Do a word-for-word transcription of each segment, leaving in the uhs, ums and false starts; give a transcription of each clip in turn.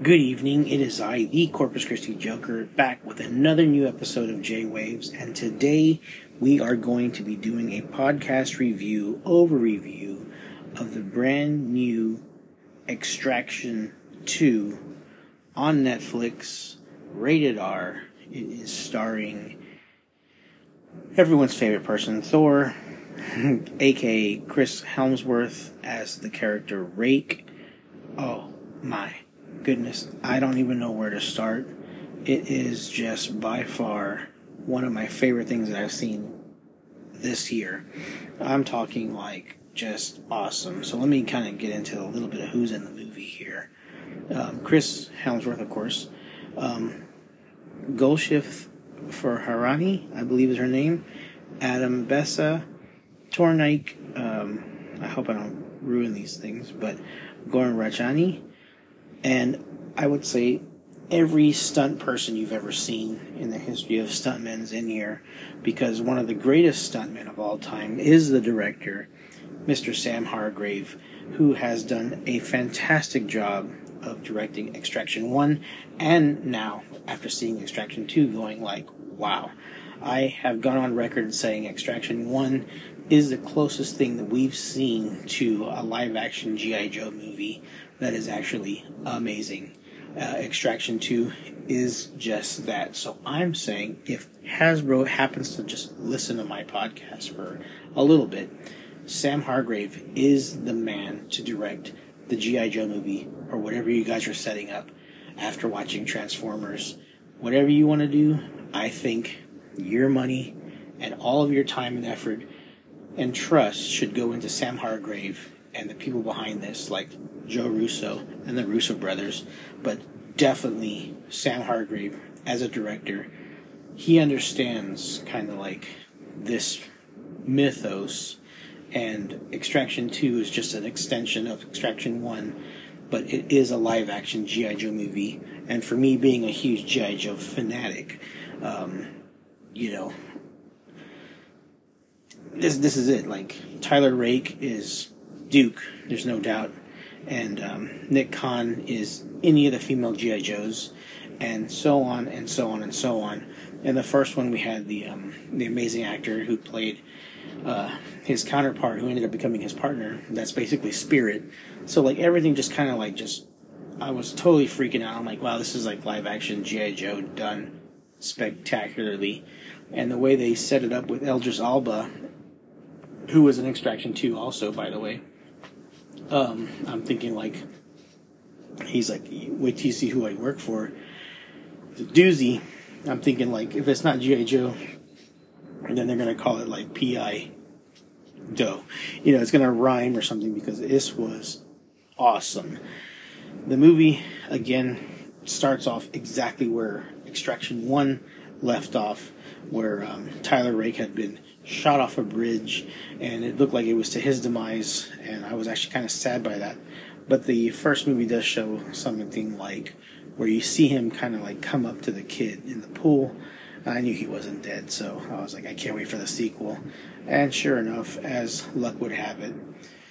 Good evening, it is I, the Corpus Christi Joker, back with another new episode of J-Waves, and today we are going to be doing a podcast review, over-review, of the brand new Extraction two on Netflix, rated R. It is starring everyone's favorite person, Thor, aka Chris Hemsworth, as the character Rake. Oh my goodness, I don't even know where to start. It is just by far one of my favorite things that I've seen this year. I'm talking like just awesome. So let me kind of get into a little bit of who's in the movie here. Um, Chris Hemsworth, of course. Um, Golshift Farahani, I believe is her name. Adam Bessa, Tornike, um, I hope I don't ruin these things, but Goran Rajani. And I would say every stunt person you've ever seen in the history of stuntmen is in here, because one of the greatest stuntmen of all time is the director, Mister Sam Hargrave, who has done a fantastic job of directing Extraction one, and now, after seeing Extraction two, going like, wow. I have gone on record saying Extraction one is the closest thing that we've seen to a live-action G I. Joe movie that is actually amazing. Uh, Extraction two is just that. So I'm saying, if Hasbro happens to just listen to my podcast for a little bit, Sam Hargrave is the man to direct the G I. Joe movie, or whatever you guys are setting up after watching Transformers. Whatever you want to do, I think your money and all of your time and effort and trust should go into Sam Hargrave and the people behind this, like Joe Russo and the Russo brothers, but definitely Sam Hargrave as a director. He understands kind of like this mythos, and Extraction two is just an extension of Extraction one, but it is a live-action G I. Joe movie, and for me, being a huge G I. Joe fanatic, um, you know, this this is it. Like, Tyler Rake is Duke, there's no doubt, and um, Nick Khan is any of the female G I. Joes, and so on and so on and so on. In the first one, we had the um, the amazing actor who played uh, his counterpart, who ended up becoming his partner. That's basically Spirit. So like everything just kind of like just, I was totally freaking out. I'm like, wow, this is like live action G I. Joe done spectacularly. And the way they set it up with Idris Elba, who was in Extraction two also, by the way. Um, I'm thinking like, he's like, wait till you see who I work for. The doozy. I'm thinking like, if it's not G I. Joe, then they're going to call it like P I. Doe. You know, it's going to rhyme or something, because this was awesome. The movie, again, starts off exactly where Extraction one left off, where um, Tyler Rake had been shot off a bridge, and it looked like it was to his demise, and I was actually kind of sad by that. But the first movie does show something like where you see him kind of like come up to the kid in the pool, and I knew he wasn't dead, so I was like, I can't wait for the sequel. And sure enough, as luck would have it,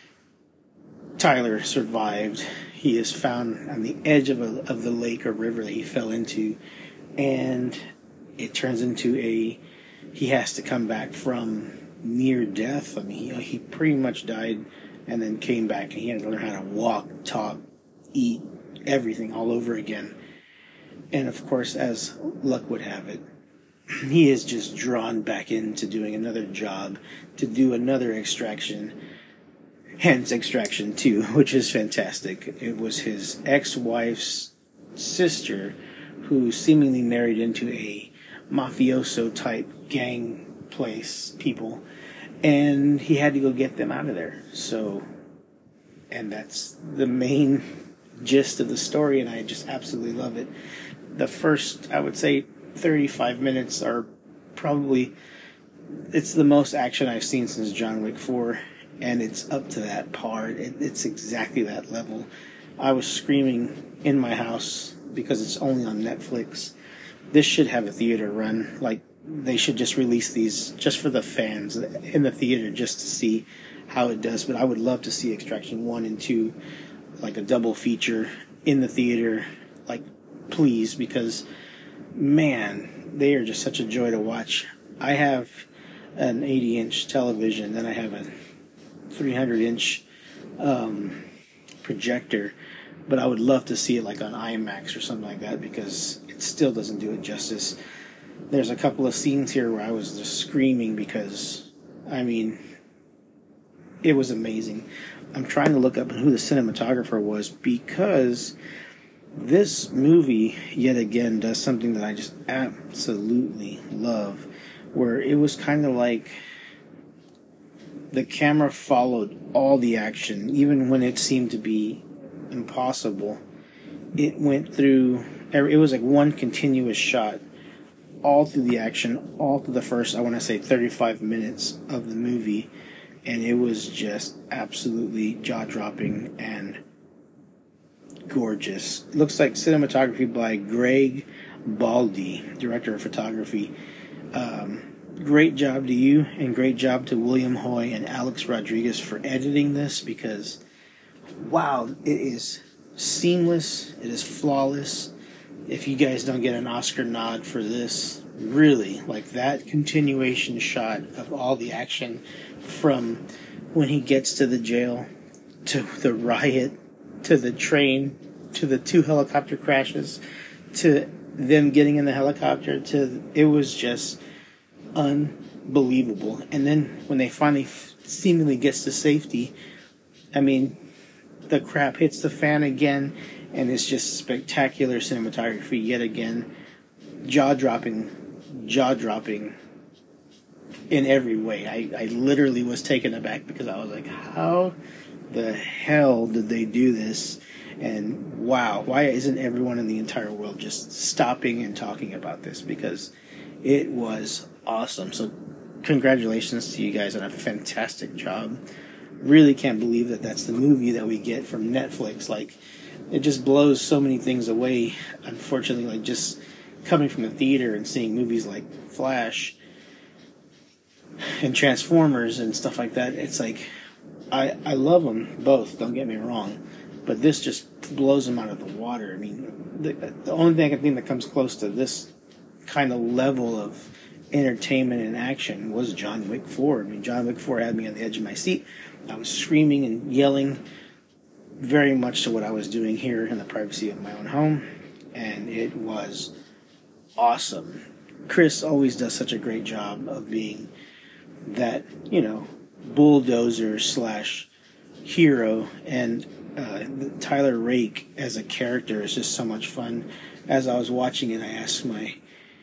Tyler survived. He is found on the edge of a, of the lake or river that he fell into, and it turns into a, he has to come back from near death. I mean, he, he pretty much died and then came back, and he had to learn how to walk, talk, eat, everything all over again. And of course, as luck would have it, he is just drawn back into doing another job, to do another extraction, hence Extraction two, which is fantastic. It was his ex-wife's sister who seemingly married into a mafioso-type gang place, people, and he had to go get them out of there. So, and that's the main gist of the story, and I just absolutely love it. The first, I would say, thirty-five minutes are probably, it's the most action I've seen since John Wick four, and it's up to that par. It, it's exactly that level. I was screaming in my house because it's only on Netflix. This should have a theater run. Like, they should just release these just for the fans in the theater, just to see how it does. But I would love to see Extraction one and two, like a double feature in the theater, like, please, because, man, they are just such a joy to watch. I have an eighty-inch television, then I have a three hundred inch um, projector, but I would love to see it like on IMAX or something like that, because it still doesn't do it justice. There's a couple of scenes here where I was just screaming because, I mean, it was amazing. I'm trying to look up who the cinematographer was, because this movie, yet again, does something that I just absolutely love, where it was kind of like the camera followed all the action, even when it seemed to be impossible. It went through, it was like one continuous shot all through the action, all through the first, I want to say, thirty-five minutes of the movie, and it was just absolutely jaw-dropping and gorgeous. It looks like cinematography by Greg Baldi, director of photography. Um, great job to you, and great job to William Hoy and Alex Rodriguez for editing this, because, wow, it is seamless, it is flawless. If you guys don't get an Oscar nod for this, really, like that continuation shot of all the action from when he gets to the jail, to the riot, to the train, to the two helicopter crashes, to them getting in the helicopter, to, it was just unbelievable. And then when they finally f- seemingly gets to safety, I mean, the crap hits the fan again, and it's just spectacular cinematography yet again. Jaw-dropping, jaw-dropping in every way. I, I literally was taken aback, because I was like, how the hell did they do this? And wow, why isn't everyone in the entire world just stopping and talking about this? Because it was awesome. So congratulations to you guys on a fantastic job. Really can't believe that that's the movie that we get from Netflix. Like, it just blows so many things away, unfortunately. Like, just coming from the theater and seeing movies like Flash and Transformers and stuff like that, it's like, I, I love them both, don't get me wrong, but this just blows them out of the water. I mean, the, the only thing I can think that comes close to this kind of level of entertainment and action was John Wick four. I mean, John Wick four had me on the edge of my seat. I was screaming and yelling, very much to what I was doing here in the privacy of my own home, and it was awesome. Chris always does such a great job of being that, you know, bulldozer slash hero, and uh, Tyler Rake as a character is just so much fun. As I was watching it, I asked my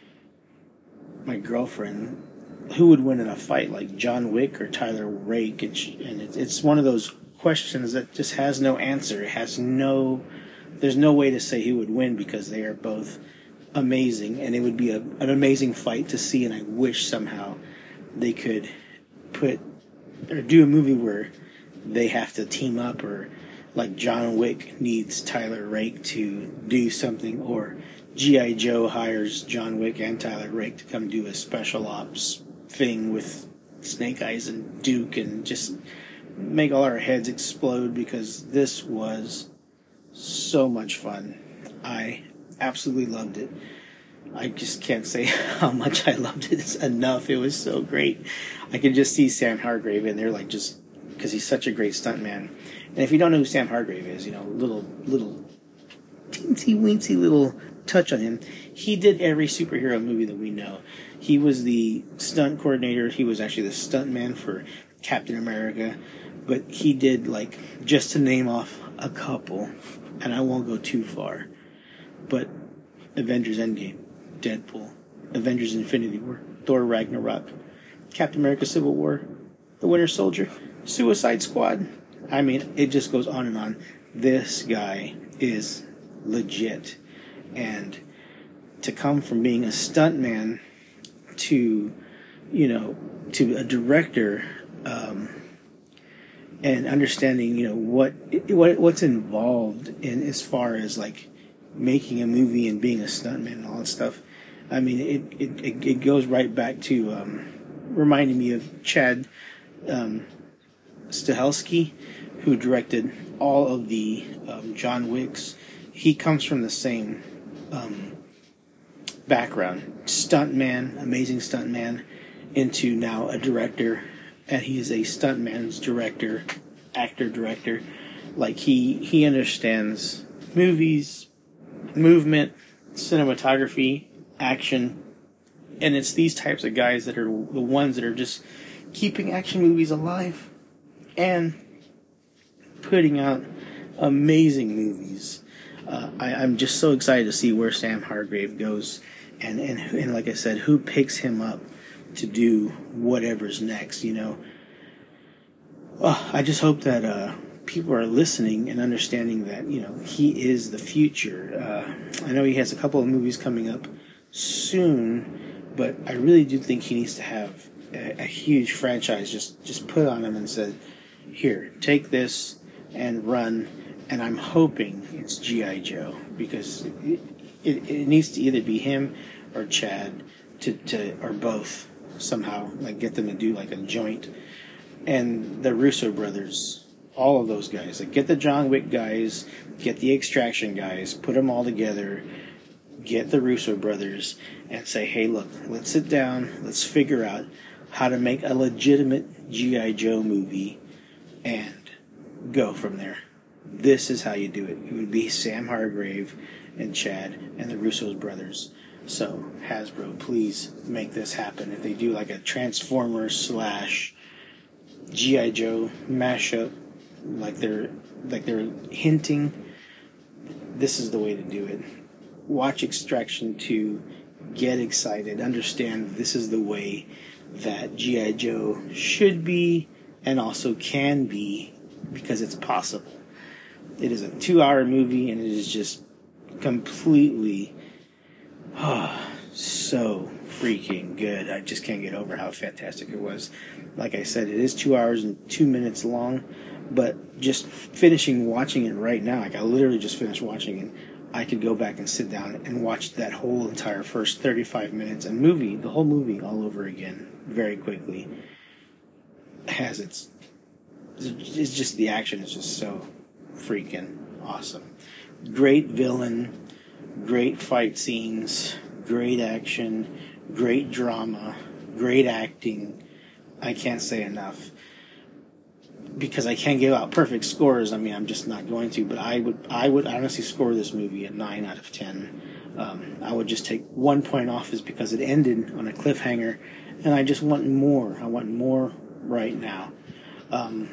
my girlfriend who would win in a fight, like John Wick or Tyler Rake, and, she, and it, it's one of those questions that just has no answer. It has no, there's no way to say who would win, because they are both amazing, and it would be a, an amazing fight to see. And I wish somehow they could put or do a movie where they have to team up, or like John Wick needs Tyler Rake to do something, or G I. Joe hires John Wick and Tyler Rake to come do a special ops thing with Snake Eyes and Duke, and just make all our heads explode, because this was so much fun. I absolutely loved it. I just can't say how much I loved it enough. It was so great. I can just see Sam Hargrave in there, like, just because he's such a great stuntman. And if you don't know who Sam Hargrave is, you know, little, little, teensy weensy little touch on him. He did every superhero movie that we know. He was the stunt coordinator. He was actually the stuntman for Captain America. But he did, like, just to name off a couple, and I won't go too far, but Avengers Endgame, Deadpool, Avengers Infinity War, Thor Ragnarok, Captain America Civil War, The Winter Soldier, Suicide Squad. I mean, it just goes on and on. This guy is legit. And to come from being a stuntman to, you know, to a director, um, and understanding, you know, what, what what's involved in as far as, like, making a movie and being a stuntman and all that stuff. I mean, it it, it goes right back to um, reminding me of Chad um, Stahelski, who directed all of the um, John Wicks. he comes from the same um, background. Stuntman, amazing stuntman, into now a director. And he is a stuntman's director, actor, director. Like, he, he understands movies, movement, cinematography, action. And it's these types of guys that are the ones that are just keeping action movies alive and putting out amazing movies. Uh, I, I'm just so excited to see where Sam Hargrave goes, and, and and like I said, who picks him up to do whatever's next. You know, oh, I just hope that uh, people are listening and understanding that, you know, he is the future. Uh, I know he has a couple of movies coming up soon, but I really do think he needs to have a, a huge franchise just just put on him and said, "Here, take this and run." And I'm hoping it's G I. Joe, because it, it, it needs to either be him or Chad to, to or both somehow, like, get them to do like a joint. And the Russo brothers, all of those guys, like, get the John Wick guys, get the Extraction guys, put them all together, get the Russo brothers, and say, hey, look, let's sit down, let's figure out how to make a legitimate G I. Joe movie and go from there. This is how you do it. It would be Sam Hargrave and Chad and the Russo's brothers. So, Hasbro, please make this happen. If they do like a Transformers slash G I. Joe mashup, like they're like they're hinting, this is the way to do it. Watch Extraction two, get excited, understand this is the way that G I. Joe should be and also can be, because it's possible. It is a two-hour movie, and it is just completely oh, so freaking good. I just can't get over how fantastic it was. Like I said, it is two hours and two minutes long, but just finishing watching it right now, like I literally just finished watching it, I could go back and sit down and watch that whole entire first thirty-five minutes and movie, the whole movie all over again very quickly. It has its, it's just, the action is just so freaking awesome. Great villain, great fight scenes, great action, great drama, great acting. I can't say enough. Because I can't give out perfect scores, I mean, I'm just not going to, but I would I would honestly score this movie a nine out of ten. Um, I would just take one point off is because it ended on a cliffhanger, and I just want more. I want more right now. Um,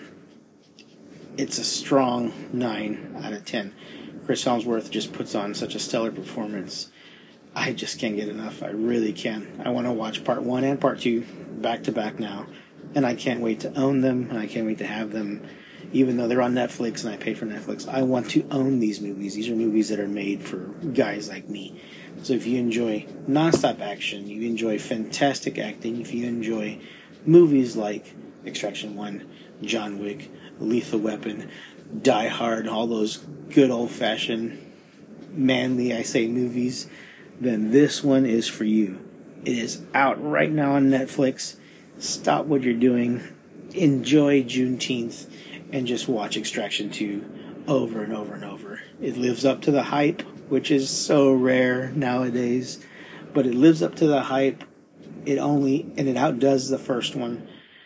it's a strong nine out of ten. Chris Hemsworth just puts on such a stellar performance. I just can't get enough. I really can. I want to watch part one and part two back to back now. And I can't wait to own them, and I can't wait to have them, even though they're on Netflix and I pay for Netflix. I want to own these movies. These are movies that are made for guys like me. So if you enjoy nonstop action, you enjoy fantastic acting, if you enjoy movies like Extraction one, John Wick, Lethal Weapon, Die Hard, all those good old-fashioned, manly, I say, movies, then this one is for you. It is out right now on Netflix. Stop what you're doing, enjoy Juneteenth, and just watch Extraction two over and over and over. It lives up to the hype, which is so rare nowadays, but it lives up to the hype. It only, and it outdoes the first one.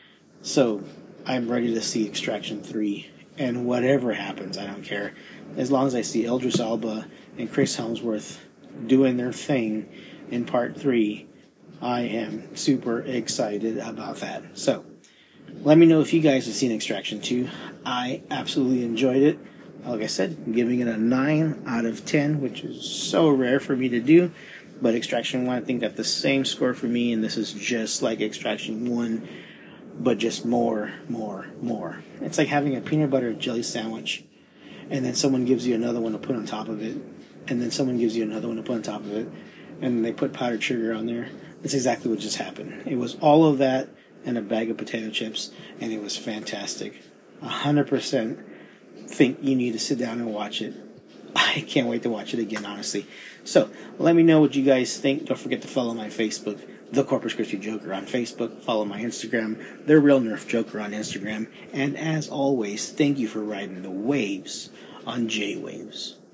So I'm ready to see Extraction three, and whatever happens, I don't care. As long as I see Idris Elba and Chris Hemsworth doing their thing in part three, I am super excited about that. So, let me know if you guys have seen Extraction two. I absolutely enjoyed it. Like I said, I'm giving it a nine out of ten, which is so rare for me to do. But Extraction one, I think, got the same score for me, and this is just like Extraction one, but just more, more, more. It's like having a peanut butter jelly sandwich, and then someone gives you another one to put on top of it, and then someone gives you another one to put on top of it, and they put powdered sugar on there. That's exactly what just happened. It was all of that and a bag of potato chips, and it was fantastic. one hundred percent think you need to sit down and watch it. I can't wait to watch it again, honestly. So, let me know what you guys think. Don't forget to follow my Facebook, The Corpus Christi Joker on Facebook. Follow my Instagram, The Real Nerf Joker on Instagram. And as always, thank you for riding the waves on J-Waves.